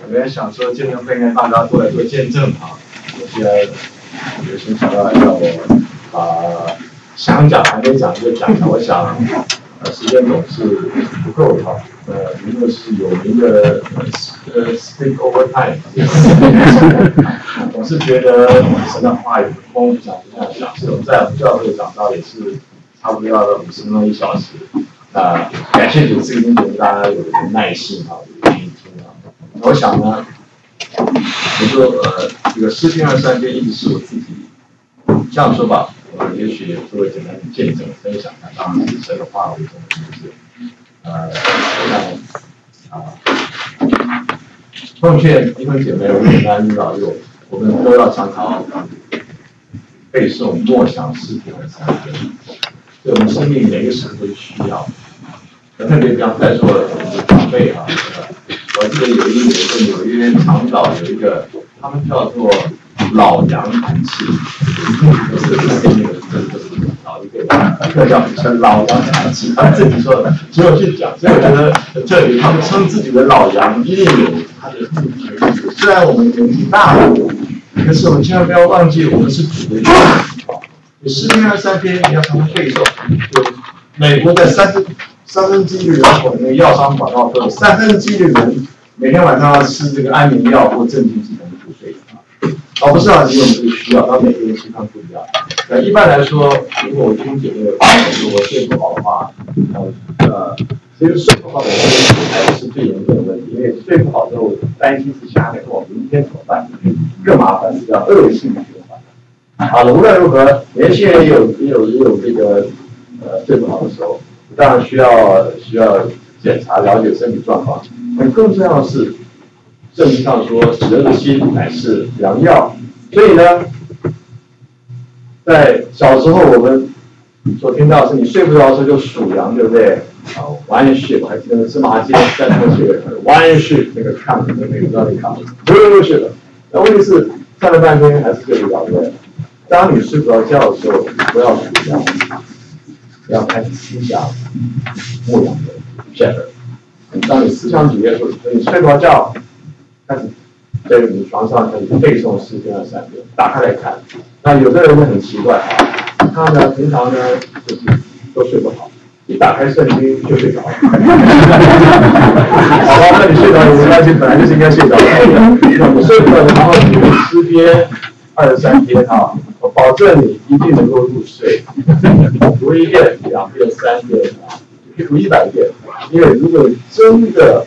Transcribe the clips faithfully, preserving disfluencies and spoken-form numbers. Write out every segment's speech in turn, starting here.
本来想说见面会应该大家都来做见证啊，我现在有心想要让我把、呃、想讲还没讲就讲了，我想呃时间总是不够哈，呃因为是有名的呃 speak over time， 总是觉得神的话语丰富，想不想讲，是我们在我们教会讲到也是差不多要五十分钟一小时。那感谢主，这个经节目大家有耐心啊，有愿意听啊。我想呢，比如说呃，这个诗篇二三篇一直是我自己这样说吧，呃，也许作为简单的见证分享，那当然是神的话为重，是不是？呃，我想啊，奉劝弟兄姐妹，我们男女老幼，我们都要常常背诵默想诗篇二三篇。对我们生命每个时候都需要，特别比方再说长辈啊，我记得有一有一个纽约长岛有一个，他们叫做老杨团契，不是不是那个，这不是老一辈的，这叫称老杨团契，他们自己说的，所以我去讲，所以我觉得这里他们称自己的老杨一定有他的目的和意思。虽然我们年纪大了，可是我们千万不要忘记，我们是主的。诗篇二三篇你要常常背诵。美国的三分三分之一的人口，那个药商广告说，三分之一的人每天晚上要吃这个安眠药或镇静剂才能入睡啊。哦，不是啊，你有这个需要，那每个人情况不一样。呃，一般来说，如果我听姐妹的话，如果睡不好的话，呃，其实睡不好的人才是最严重的问题，因为睡不好之后担心是下面我明天怎么办，更麻烦是叫恶性循环。好了，无论如何，年轻人也有也有也有这个呃睡不好的时候，当然需要需要检查了解身体状况。但更重要的是，圣经上说，人的心乃是良药。所以呢，在小时候我们所听到的是，你睡不着的时候就数羊，对不对？啊 ，one sheep， 还记得芝麻街在那个写 one sheep 那个看那个那个不知道你看吗？不是不是，那问题是站了半天还是睡不着，对不对？当你睡不着觉的时候，不要数羊，要开始思想牧羊的 shepherd。当你思想主耶稣，所以你睡不着觉，开始在你床上开始背诵诗篇二三篇，打开来看。那有的人呢很奇怪啊，他呢平常呢就是都睡不好，一打开圣经就睡着了。好吧，那你睡着也没关系，本来就是应该睡着的。那我睡不着，然后你读诗篇二十三篇啊，我保证你一定能够入睡。读一遍、两遍、三遍啊，可以读一百遍。因为如果真的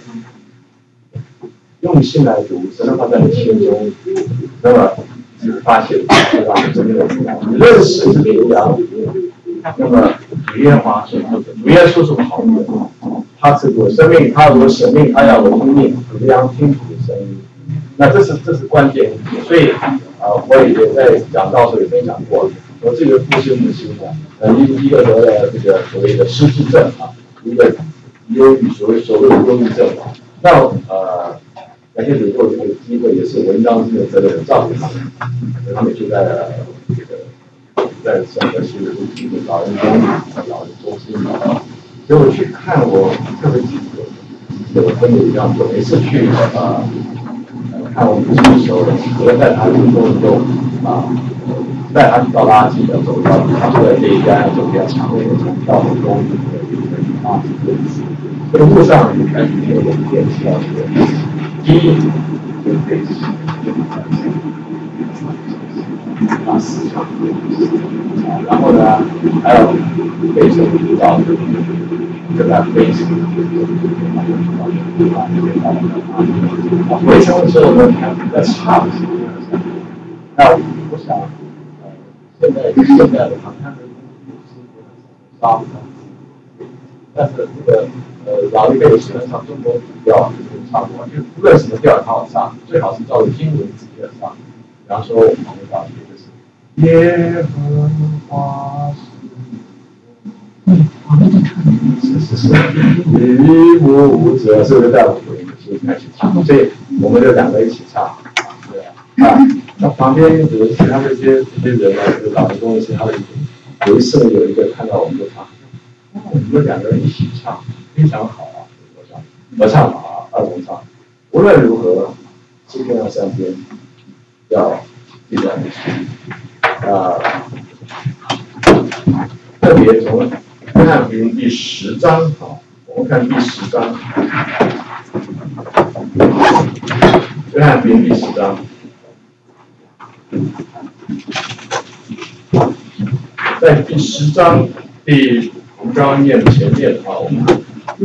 用心来读，神的话在你心中，那么你会发现，对吧？真的你认识这个羊，那么主耶和华是主耶稣是好的，他是我生命，他有我生命，他要我听命，主羊听主的声音。那这是这是关键，所以啊、呃，我也在讲道时候也分享过，我这个父亲母亲呢，呃，一一个得了这个所谓的失智症啊，一个忧郁，所谓所谓的忧郁症啊。那呃，感谢主给我这个机会，也是文章这个责任照顾他们，他们就在这个在整个西鲁这个老人中老人中心啊，所以我去看我特别记得，有朋友一样，我每次去啊。看我们去的时候，我要带他去动一动啊，带他去倒垃圾的，走到他说的这一家走比较长的一个通道的公寓的啊，这个路上就开始听我们电视要学，第一就是背诗，啊思想，啊，然后呢还要背诵知道的。这个背诵，啊，背诵的时候呢，要唱。那我想，呃，现在现在的好像是高，但是这个呃老一辈喜欢唱中国古调，就是唱过，就无论什么调也好唱，最好是照着经文直接唱。比方说我们旁边大学就是耶和华是。嗯，我们在唱。是是是，与我舞者是不是在我们就开始唱？所以我们就两个一起唱啊，对啊。那旁边有其他这些这些人呢，就是老员工是他的有一次呢，有一个看到我们就唱，哦，我们两个人一起唱，非常好啊，我唱，我唱啊，二重唱。无论如何， 七天到三天要地断的去啊，特别从约翰福音第十章啊，我们看第十章，约翰福音第十章。在第十章第，我们刚刚念前面啊，我们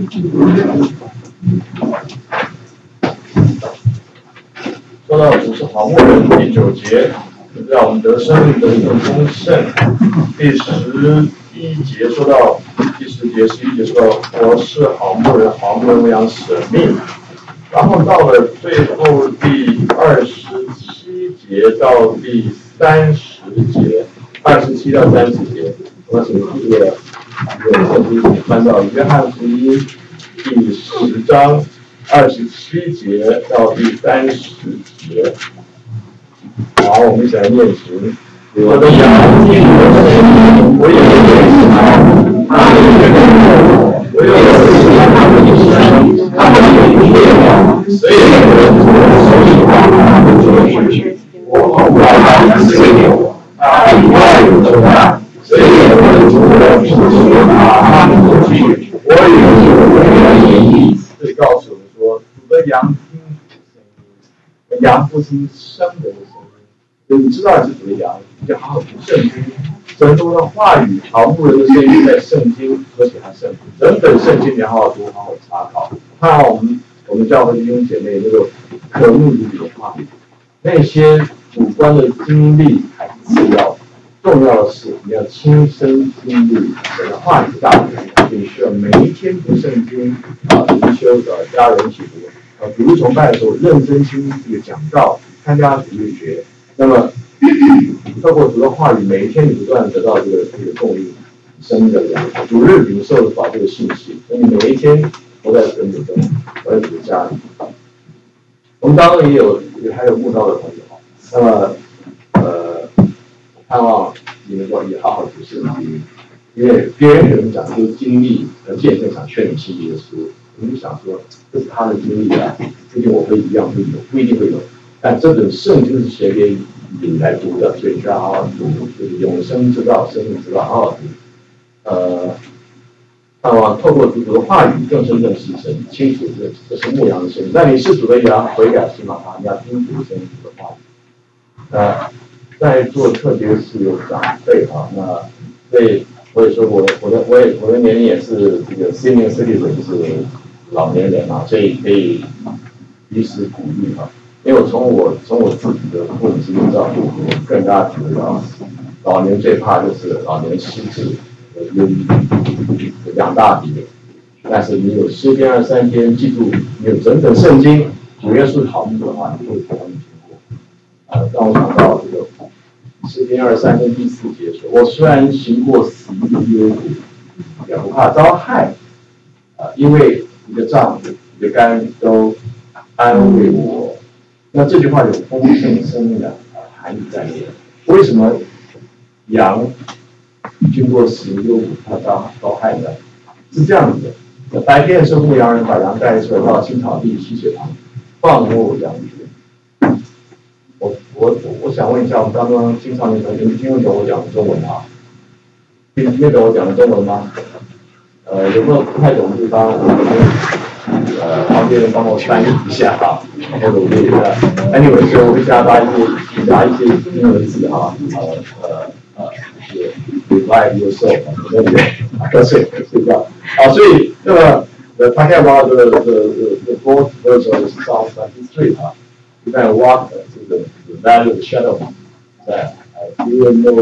说到主是好牧人第九节，让我们得生命得更丰盛。第十一节说到，第十节、十一节说到我是好牧人，好牧人为羊舍命。然后到了最后第二十七节到第三十节。二十七到三十节，我从这个这个圣经翻到约翰福音第十章二十七节到第三十节。好，我们一起来念经。我的羊听我的声音，我也不会知道，他们也跟我，我有听他们的声，他们也不灭亡，所以我手里话，他们就会去，我我来随我。他以外有主啊，所以我的主人是说他们过去，我也有我的言语。这里告诉我们说，主的羊听声音，羊不听生人的声音。你知道你是主的羊，你就好好读圣经，神中的话语，好牧人的声音在圣经，而且还圣经，整本圣经你好好读，好好查考。看好我们我们教会弟兄姐妹那个渴慕如主的话语，那些主观的经历还是次要的，重要的是你要亲身经历神的话语大能，你需要每一天读圣经啊，灵修的家人一起读啊，主日崇拜的时候认真听这个讲道，参加主日学，那么透过主的话语，每一天你不断得到这个这个供应生命的粮，主日领受的宝贵的信息，所以你每一天活在神主中，活在主的家里。我们当然也有也还有慕道的朋友，那么呃，盼望你能够也好好读圣经，因为别人可能讲出经历和见证，想劝你信耶稣，你就想说这是他的经历啊，不一定我会一样会有，不一定会有，但这本圣经是写给你来读的，所以你需要好好读，就是永生之道、生命之道，好好读。呃，盼望透过主的话语更深认识神，清楚这这是牧羊的声音。那你是主的羊，悔改信仰他，你要听主的声音，主的话语。呃，在座特别是有长辈啊，那所以我也说我我的我也我的年龄也是这个 senior citizen， 就是老年人啊，所以可以及时鼓励啊。因为我从我从我自己的父母亲的照顾，我更加觉得老年最怕就是老年失智。忧郁两大敌人，但是你有诗篇二三篇，记住你有整本圣经，主耶稣好牧的话，你会非常听过。呃，让我想到这个诗篇二三篇第四节说：“我虽然行过死荫的幽谷，也不怕遭害，啊、呃，因为你的杖、你的竿都安慰我。”那这句话有丰盛生命的含义在里面。为什么羊经过死荫幽谷，它遭遭害呢？是这样子的：白天的时候，牧羊人把羊带出来到青草地溪水旁，放牧羊群。我我我想问一下，我们刚刚青少年同学，你听得懂我讲的中文吗？听听得懂我讲的中文吗？呃，有没有不太懂的地方？呃，旁边人帮我翻译一下哈，我努力的。Anyway， 所以我会加大一些加一些英文字哈，呃呃呃，是 revive yourself， 对不对？瞌睡睡觉啊，所以那么呃，他看到的的的的 fourth verse of Psalm twenty-three 啊，一旦 walk 这个 the valley of the shadow that I fear no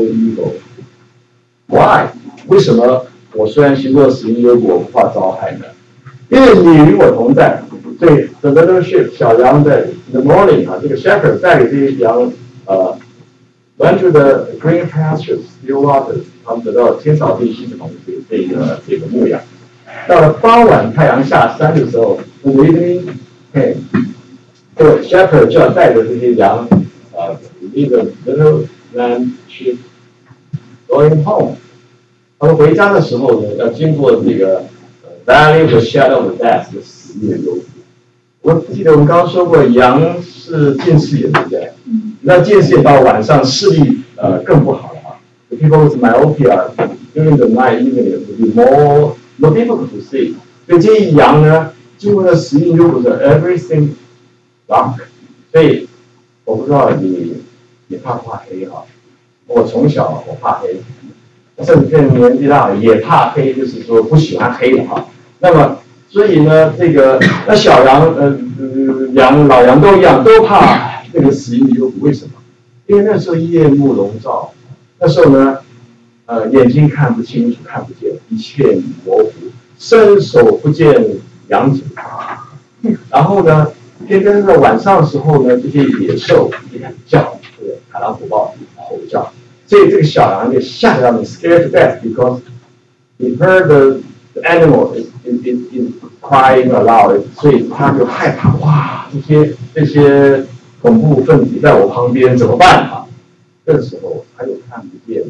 evil。Why？ 为什么我虽然行过死荫幽谷，我不怕遭害呢？因为你与我同在，所以 the little sheep 小羊在 the morning 啊，这个 shepherd 带领这些羊呃 went to the green pastures, still waters， 他们得到天草地溪水旁的这个这个牧羊。到了傍晚太阳下山的时候 ，the evening came， 这个 shepherd 就要带着这些羊呃 lead the little lamb sheep going home。他们回家的时候呢，要经过这个 Valley of the Shadow of Death 的死荫的幽谷。我记得我们刚刚说过，羊是是近视眼，对不对？那近视眼到晚上视力呃更不好了啊。The people with myopia during the night evening will be more more difficult to see。所以这些羊呢，经过了实验，如果是 everything dark， 所以我不知道你你怕不怕黑哈？我从小我怕黑，甚至年纪大也怕黑，就是说不喜欢黑的哈。那么所以呢，这个那小羊呃呃羊老羊都一样，都怕这个死因幽谷。为什么？因为那时候夜幕笼罩，那时候呢，呃眼睛看不清楚，看不见，一切模糊，伸手不见羊角。然后呢，偏偏在晚上的时候呢，这些野兽也敢叫，对不对？豺狼虎豹吼叫，所以这个小羊就吓得让你 scared to death because he heard the the animal is is is, is crying aloud， 所以他就害怕，哇，这些这些恐怖分子在我旁边怎么办啊？这个时候他又看不见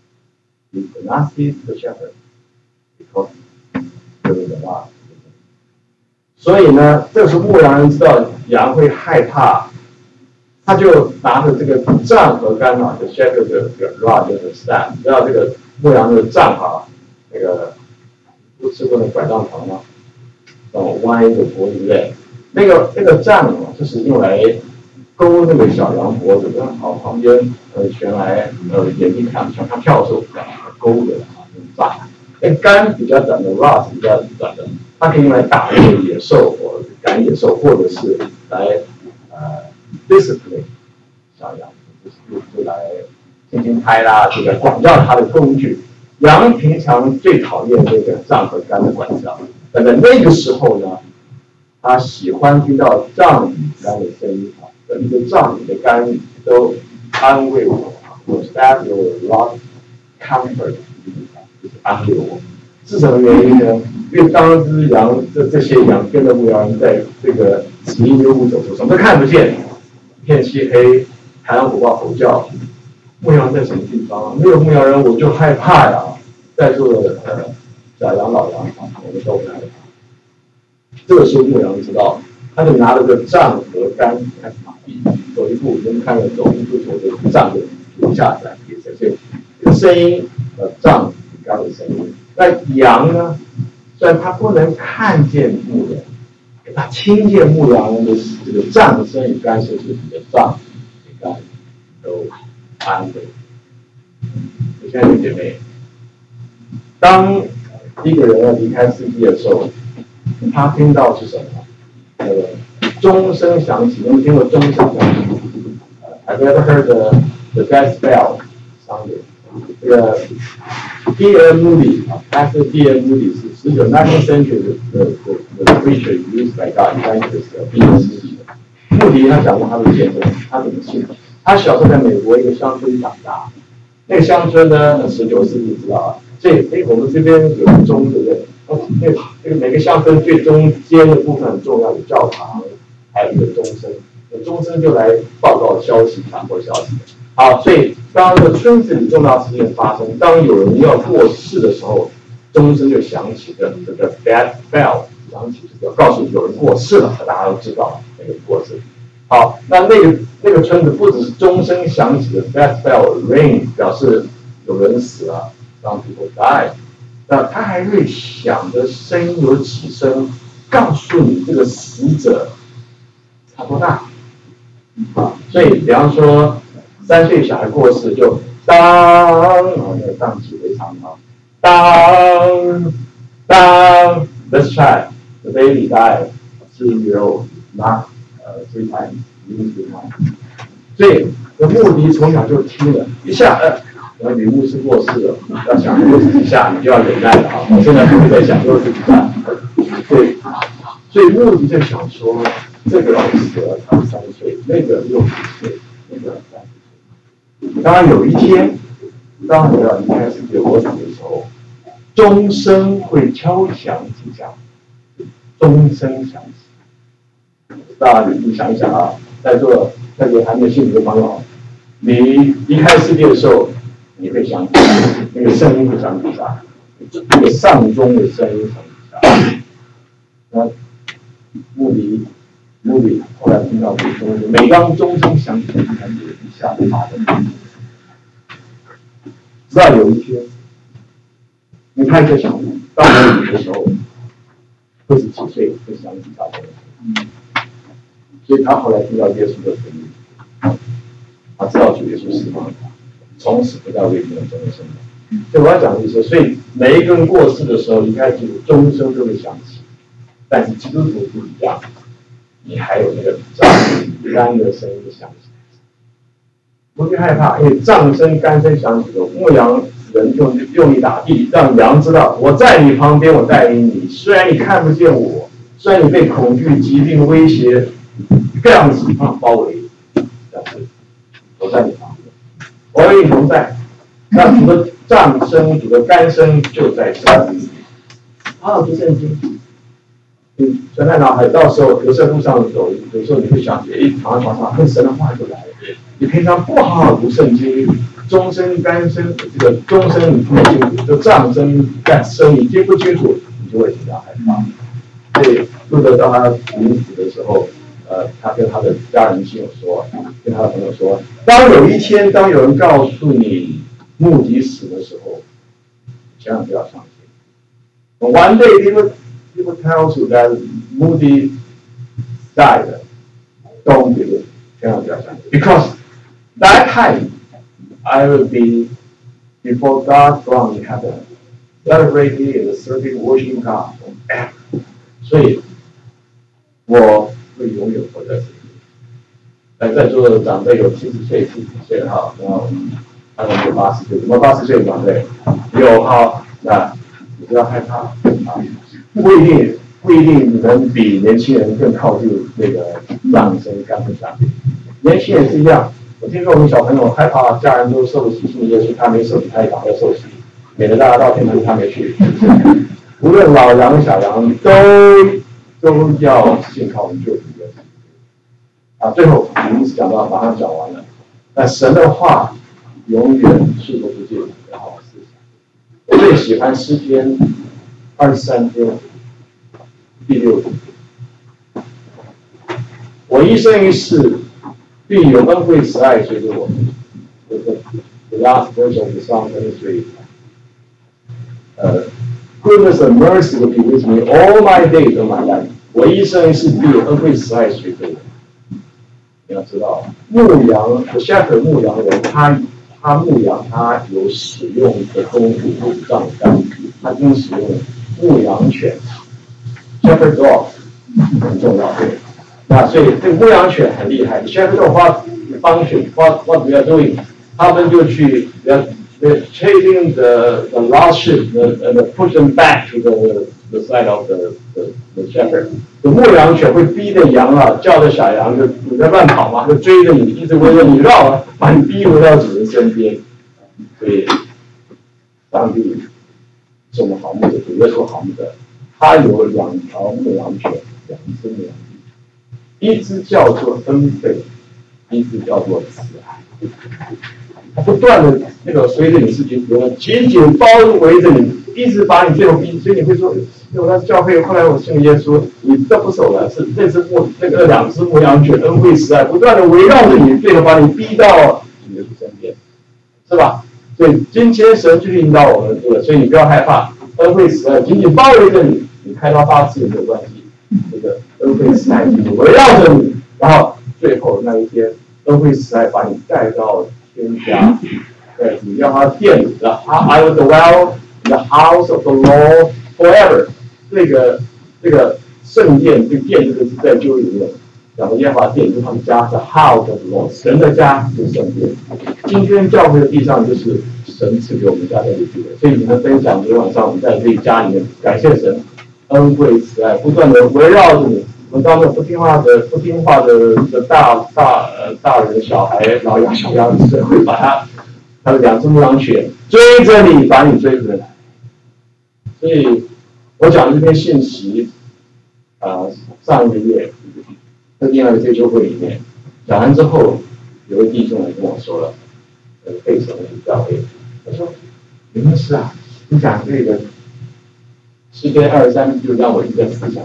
，he could not see the shepherd because there was a lot。所以呢，这时候牧羊人知道羊会害怕，他就拿着这个杖和杆啊，就 shepherd 的这个 rod 就是 staff， 你知道这个牧羊的杖啊，那个不吃过那拐杖糖吗？哦，弯一个脖子，对不对？那个那个杖啊，就是用来勾那个小羊脖子，刚好旁边呃悬来呃眼睛看不像他跳的时候勾的啊，用杖。那杆比较短的 rod 比较短的。它可以用来打那个野兽，或赶野兽，或者是来呃 discipline 小羊，就是就来轻轻拍啦，这个管教它的工具。羊平常最讨厌这个杖和杆的管教，但在那个时候呢，它喜欢听到杖与杆的声音啊，你的杖、你的杆都安慰我，我 that will not comfort， 就是安慰我。是什么原因呢？因为当只羊这这些羊跟着牧羊人在这个死荫幽谷走出，什么都看不见，一片漆黑，豺狼虎豹吼叫，牧羊人在什么地方？没有牧羊人我就害怕呀。在座的呃小羊老羊啊，我们都害怕。这个时候牧羊人知道，他就拿了个杖和杆开始马屁，走一步，人看了走一步，走的杖就停下来，也是这个声音呃杖与杆的声音。那羊呢？虽然它不能看见牧人，它听见牧羊人的这个杖声与杆声，就是你的杖与杆都安慰。我现在有姐妹，当一个人要离开世界的时候，他听到是什么？那个钟声响起，你们听过钟声响起？呃 ，Have you ever heard the the death bell sounded？这个 D L Moody 啊 ，Pastor D L Moody 是十九 nineteenth century 的的的的 preacher used by God evangelist 的第一世纪的。穆迪他讲过他的见证，他怎么信？他小时候在美国一个乡村长大，那个乡村呢，十九世纪知道啊，所以哎，我们这边有个钟，对不对？那这个每个乡村最中间的部分很重要，有教堂，还有一个钟声，钟声就来报告消息、传播消息。好，所以当这个村子里重大事件发生，当有人要过世的时候，钟声就响起的这个 death bell 响起，就告诉有人过世了，大家都知道那个过世。好，那那个那个村子不只是钟声响起的 death bell ring 表示有人死了，让 people die， 那他还会响的声音有几声，告诉你这个死者差多大。啊，所以比方说。三岁小孩过世就当，哦，那个当起非常好，当当 this child the baby died three year old not 呃 three times even three times， 所以我穆迪从小就听了一下，呃，我女牧师过世了，要想六十几下你就要忍耐了啊！我现在不会再想六十几下，对，所以穆迪就想说，这个死了他三岁，那个六十岁，那个三。当然有一天，当我要离开世界活死的时候，钟声会敲响几下，钟声响起。当然你想一想啊，在座在座还没有信主的朋友，你离开世界的时候，你会想那个声音会响几下，那个上钟的声音响几下。那穆迪目的后来听到这个东西，每当钟声响起，他就一下子发的。直到有一天，你看这小孩到了你的时候，二十几岁会想起大家，所以他后来听到耶稣的福音，他知道主耶稣释放他，从此不再为别人钟声。所以我要讲的就是，所以每一个人过世的时候，一开始钟声就会响起，但是基督徒不一样，你还有那个杖干的声音响起。不必害怕，因为杖声、干声响起的牧羊人用用力打地，让羊知道我在你旁边，我带领你。虽然你看不见我，虽然你被恐惧、疾病威胁各样情况包围，但是我在你旁边，我与你同在。那主的杖声、主的干声就在圣经里。啊，读圣经。嗯，神在脑海，到时候有在路上走，有时候你会想起，哎，躺在床上，那神的话就来了。你平常不好好读圣经，钟声、干声，这个钟声你听不清楚，就杖声、干声你听不清楚，你就会比较害怕。所以路德到他临死的时候，呃，他跟他的家人亲友说，跟他的朋友说，当有一天，当有人告诉你穆迪死的时候，千万不要相信。One day people people tell you that Moody died. Don't believe. 千万不要相信 ，because that time I will be before God's throne in heaven, celebrating and serving, worshiping God forever. 所以，我会永远活在这里。那在座的长辈有七十岁、七十岁哈，然后他们有八十岁，什么八十岁的长辈？有哈，那你不要害怕啊，不一定不一定能比年轻人更靠近那个掌声、干声响。年轻人是一样，我听说我们小朋友害怕家人都受洗信耶稣，他没受洗，他也赶快受洗，免得大家到天堂他没去。无论老羊小羊都都要信靠我们救主耶稣。啊，最后我们讲到马上讲完了，但神的话永远是不变的好思想。我最喜欢诗篇二十三篇第六节，我一生一世必有恩惠慈爱随着我们。The last verse of the Psalm twenty-three. Uh, goodness and mercy will be with me all my days of my life. 我一生一世必有恩惠慈爱随着我。你要知道，牧羊，the shepherd 牧羊人，他他牧羊，他有使用的工具，不是杖杆，他应使用牧羊犬 ，shepherd dog 很重要，对。那所以这个牧羊犬很厉害 ，shepherd dog what function what what we are doing， 他们就去 they're chasing the the lost sheep and push them back to the the side of the the the shepherd。有牧羊犬会逼着羊啊，叫着小羊就你在乱跑嘛，就追着你，一直围着你绕，把你逼回到主人身边。所以，上帝是我们好牧者，主耶稣好牧者，他有两条牧羊犬，两只牧羊犬，一只叫做恩惠，一只叫做慈爱。他不断的那个随着你事情，紧紧包围着你，一直把你最后逼，所以你会说，我在教会，后来我信耶稣，你这不是我的，是那只牧那个两只牧羊犬恩惠慈爱，不断的围绕着你，最后把你逼到耶稣身边，是吧？所以今天神去引导我们这个，所以你不要害怕，恩惠慈爱紧紧包围着你，你开刀八次也没有关系，这个恩惠慈爱紧紧围绕着你，然后最后那一天，恩惠慈爱把你带到天家，对，你要他殿里的 I will dwell in the house of the Lord forever。这个这个圣殿，这个殿这个是在旧约里面讲的耶和华殿，就是他们家的 house of the Lord， 神的家就是圣殿。今天教会的地上就是神赐给我们家在这里的，所以你们分享昨天晚上我们在这里家里面，感谢神恩惠慈爱，不断的围绕着你。我们当中不听话的、不听话的的大大呃大人、小孩、老羊、小羊，神会把他他的两只牧羊犬追着你，把你追回来。所以我讲这篇信息，啊、呃，上一个月在另外一个追求会里面讲完之后，有位弟兄来跟我说了，呃，费城的教会，他说：“你们是啊，你讲这个诗篇二十三，就让我一个思想。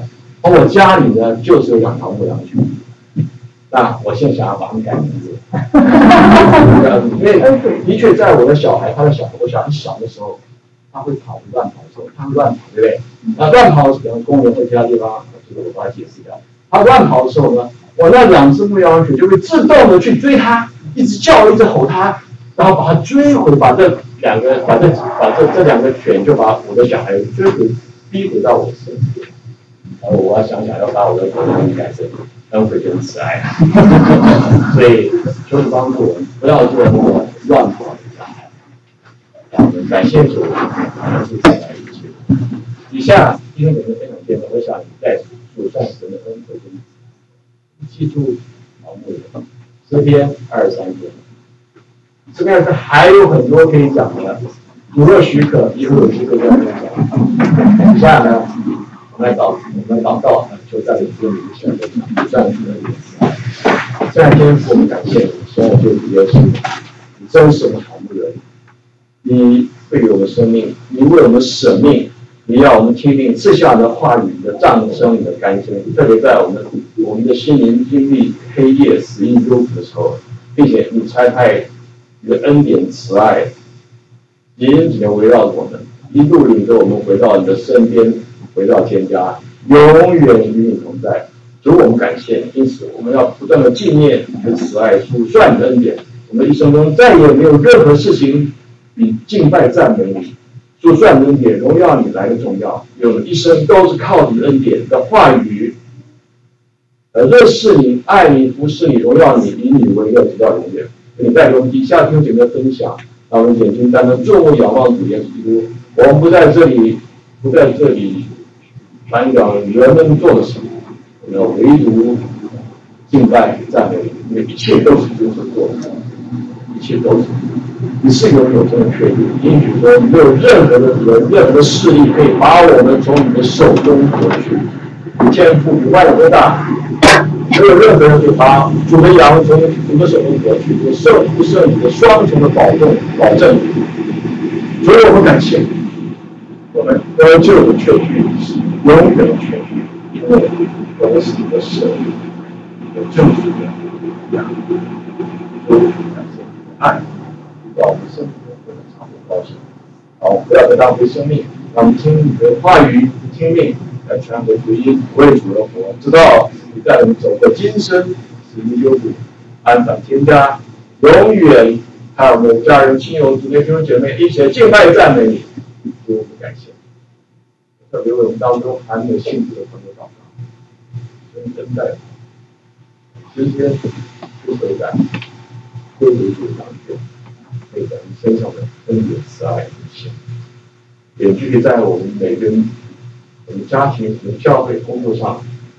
而我家里呢就是有两条牧羊犬，那我现在想要把它们改名字，因为的确在我的小孩，他的小我小孩小的时候，他会跑乱跑的时候，他会乱跑，对不对？那乱跑的时候，公园或其他地方，这个我把它解释一下。他乱跑的时候呢，我那两只牧羊犬就会自动的去追他，一直叫，一直吼他，然后把他追回，把这两个，把这把这这两个犬就把我的小孩追回，逼回到我身边。然后我要想想要把我的口音改成恩惠跟慈爱，所以求主帮助我们，不要做那个乱跑的小孩。我们感谢主，是带来一切。以下今天我们分享见证，我想在主上神的恩惠跟记住好牧人诗篇二十三篇，诗篇是还有很多可以讲的，如若许可，以后有机会再分享。以下呢，我们来祷，我们祷告，就在这里先分享，这样子的意思。这两天我们感谢你，现在就耶稣，你真是我们好牧人，你为我们生命，你为我们舍命。你要我们听听赐下的话语的掌声，你的甘心，特别在我们我们的心灵经历黑夜死荫幽谷的时候，并且你差派你的恩典慈爱紧紧的围绕着我们，一路领着我们回到你的身边，回到天家，永远与你同在。主，我们感谢你，因此我们要不断的纪念你的慈爱，数算你的恩典。我们一生中再也没有任何事情比敬拜赞美你。就算恩典荣耀你来的重要，因为我们一生都是靠你恩典的话语，呃，认识你、爱你、服侍你、荣耀你，以你为乐，直到永远。你带给我们底下听姐妹的分享，让我们眼睛单单注目仰望主耶稣基督。我们不在这里，不在这里传讲人们做的事，我们要唯独敬拜赞美你，因为一切都是主所做的，一切都是。你是拥有这种确定，因此说没有任何的人、任何的势力可以把我们从你的手中夺去。你天赋比万有都大，没有任何人可以把主的羊从你的手中夺去。你圣不胜你的双重的保重、保证。所以我们感谢你，我们得救的确据是永远的确据，因为我们是你的神，有救赎的羊。所以感谢你的爱。让我们生命中不能常有高兴，好，不要再浪费生命，让我们听你的话语，听命来传播福音，为主而活，直到你带我们走过今生死荫幽谷，安返天家，永远还有我们的家人、亲友、姊妹、弟兄姐妹一起来敬拜赞美你，主，我们感谢你，特别为我们当中还没有信主的朋友祷告，真真在今天不悔改，归为主当权。给咱们身上的恩典、慈爱、无限，也继续在我们每个人、我们家庭、我们教会、工作上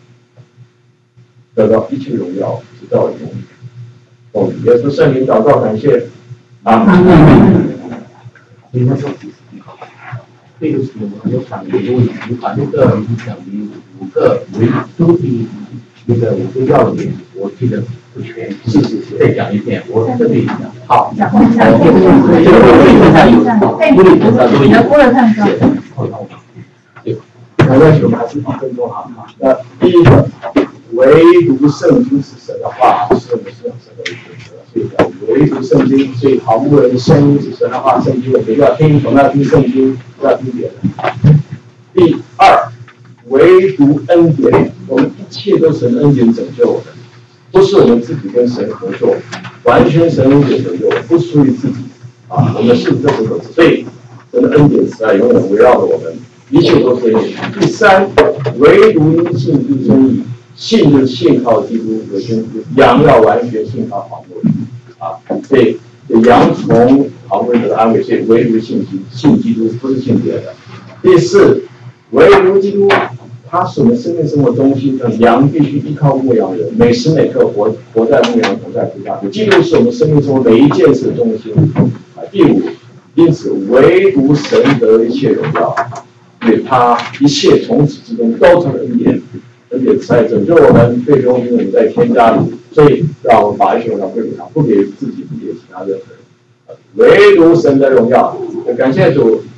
得到一切荣耀，直到永远。奉耶稣圣名祷告，感谢，阿门。 你那时候这个是我们有讲的问题，把那个讲的五个维度的那个五个要点，我记得不全，是是是，再讲一遍，我这里讲。好，这个玻璃上有，玻璃上都有，玻璃上有。 没关系，我们还是一分钟啊。那第一个，唯独圣经是神的话，是我们是神的选择，所以叫唯独圣经。所以好牧人的声音是神的话，圣经我们要听，我们要听圣经，不要听别人。第二，唯独恩典，我们一切都是神恩典拯救我们，不是我们自己跟神合作，完全神恩典拯救，不属于自己啊，我们是这个子，所以神的恩典慈爱永远围绕着我们。一切都是恩典。第三，唯独因信之真义，信就是信靠基督的宣布，羊要完全信靠好牧人啊，所以羊从好牧人得到安慰，所以唯独信基信基督，不是信别的。第四，唯独基督，他是我们生命生活中心，羊必须依靠牧羊人，每时每刻活活在牧羊同在之下。基督是我们生命中每一件事的中心啊。第五，因此唯独神得一切荣耀。对他一切从始至终都成恩典，恩典慈爱拯救我们，最终因为我们在天家里，所以让我们把一切荣耀归给他，不给自己，不给其他任何人。唯独神的荣耀，感谢主，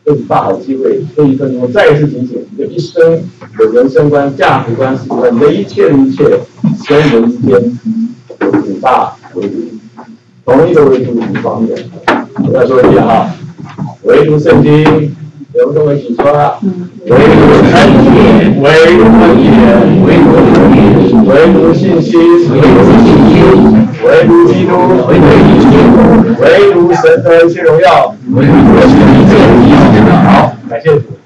这是大好机会，这一分钟再一次提醒，你的一生的人生观、价值观、世界观，你的一切的一切，跟人之间有五大维度，同一个维度五方面。我再说一遍哈，唯独圣经，有没有跟我一起说啊？唯独三界，唯独分别，唯独分别，唯独信息，唯独信息，唯独基督，唯独基督，唯独神的一切荣耀，唯独神的一切荣耀。好，感谢主。